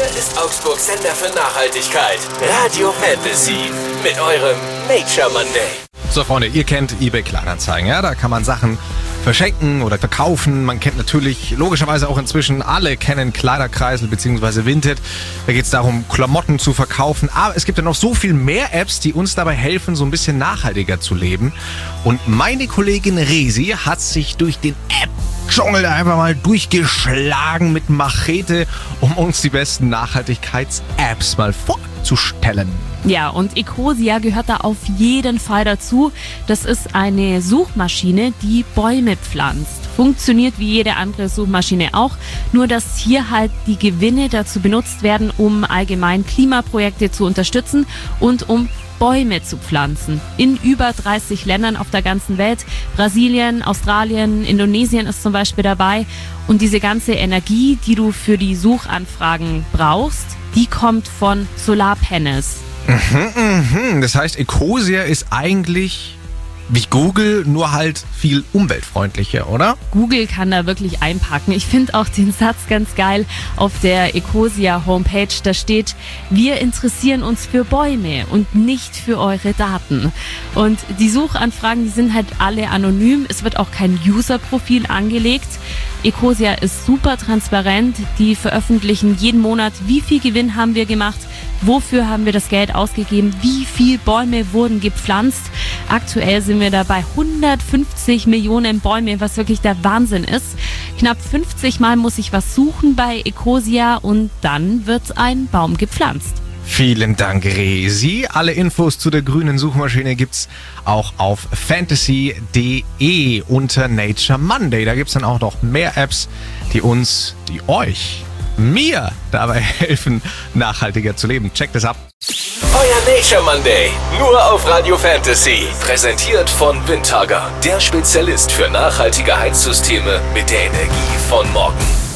ist Augsburgs Sender für Nachhaltigkeit. Radio Fantasy mit eurem Nature Monday. So Freunde, ihr kennt eBay Kleinanzeigen, ja? Da kann man Sachen verschenken oder verkaufen. Man kennt natürlich logischerweise auch inzwischen, alle kennen Kleiderkreisel bzw. Vinted. Da geht es darum, Klamotten zu verkaufen. Aber es gibt ja noch so viel mehr Apps, die uns dabei helfen, so ein bisschen nachhaltiger zu leben. Und meine Kollegin Resi hat sich durch den App-Dschungel einfach mal durchgeschlagen mit Machete, um uns die besten Nachhaltigkeits-Apps mal vorzustellen. Ja, und Ecosia gehört da auf jeden Fall dazu. Das ist eine Suchmaschine, die Bäume pflanzt. Funktioniert wie jede andere Suchmaschine auch, nur dass hier halt die Gewinne dazu benutzt werden, um allgemein Klimaprojekte zu unterstützen und um Bäume zu pflanzen. In über 30 Ländern auf der ganzen Welt. Brasilien, Australien, Indonesien ist zum Beispiel dabei. Und diese ganze Energie, die du für die Suchanfragen brauchst, die kommt von Solarpanels. Das heißt, Ecosia ist eigentlich wie Google, nur halt viel umweltfreundlicher, oder? Google kann da wirklich einpacken. Ich finde auch den Satz ganz geil auf der Ecosia Homepage. Da steht, wir interessieren uns für Bäume und nicht für eure Daten. Und die Suchanfragen, die sind halt alle anonym. Es wird auch kein User-Profil angelegt. Ecosia ist super transparent. Die veröffentlichen jeden Monat, wie viel Gewinn haben wir gemacht, wofür haben wir das Geld ausgegeben, wie viele Bäume wurden gepflanzt. Aktuell sind wir da bei 150 Millionen Bäume, was wirklich der Wahnsinn ist. Knapp 50 Mal muss ich was suchen bei Ecosia und dann wird ein Baum gepflanzt. Vielen Dank, Resi. Alle Infos zu der grünen Suchmaschine gibt's auch auf fantasy.de unter Nature Monday. Da gibt's dann auch noch mehr Apps, die mir dabei helfen, nachhaltiger zu leben. Checkt es ab. Euer Nature Monday, nur auf Radio Fantasy. Präsentiert von Windhager, der Spezialist für nachhaltige Heizsysteme mit der Energie von morgen.